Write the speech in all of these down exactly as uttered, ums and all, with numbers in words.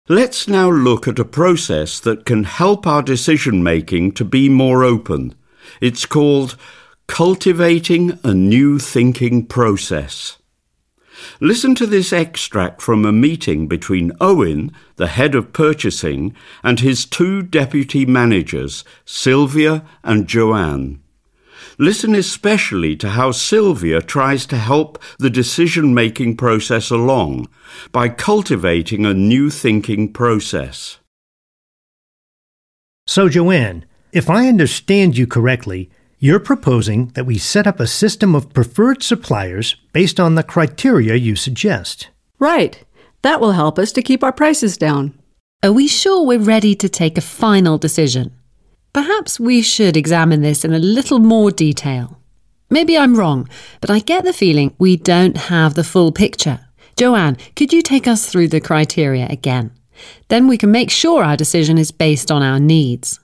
Let's now look at a process that can help our decision-making to be more open. It's called cultivating a new thinking process. Listen to this extract from a meeting between Owen, the head of purchasing, and his two deputy managers, Sylvia and Joanne. Listen especially to how Sylvia tries to help the decision-making process along by cultivating a new thinking process. So, Joanne, if I understand you correctly, you're proposing that we set up a system of preferred suppliers based on the criteria you suggest. Right. That will help us to keep our prices down. Are we sure we're ready to take a final decision? Perhaps we should examine this in a little more detail. Maybe I'm wrong, but I get the feeling we don't have the full picture. Joanne, could you take us through the criteria again? Then we can make sure our decision is based on our needs.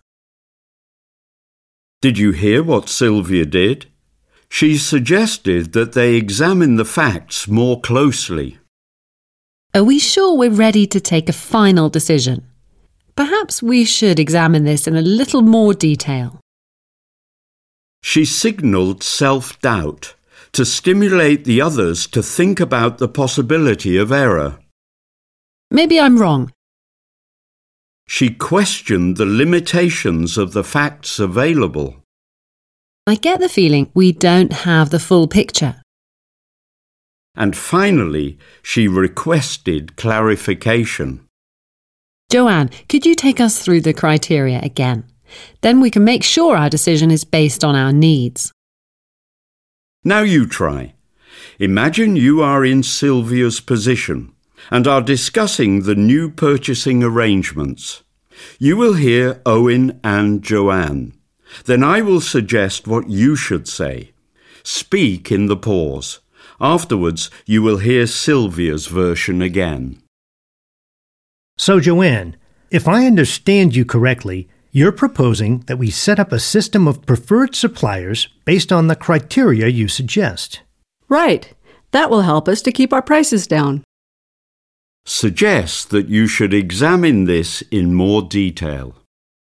Did you hear what Sylvia did? She suggested that they examine the facts more closely. Are we sure we're ready to take a final decision? Perhaps we should examine this in a little more detail. She signalled self-doubt to stimulate the others to think about the possibility of error. Maybe I'm wrong. She questioned the limitations of the facts available. I get the feeling we don't have the full picture. And finally, she requested clarification. Joanne, could you take us through the criteria again? Then we can make sure our decision is based on our needs. Now you try. Imagine you are in Sylvia's position and are discussing the new purchasing arrangements. You will hear Owen and Joanne. Then I will suggest what you should say. Speak in the pause. Afterwards, you will hear Sylvia's version again. So, Joanne, if I understand you correctly, you're proposing that we set up a system of preferred suppliers based on the criteria you suggest. Right. That will help us to keep our prices down. Suggest that you should examine this in more detail.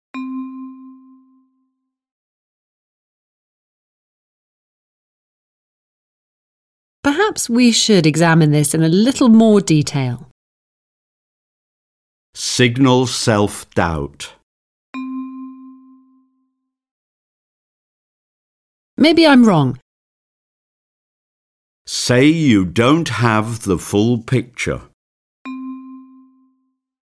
Perhaps we should examine this in a little more detail. Signal self-doubt. Maybe I'm wrong. Say you don't have the full picture.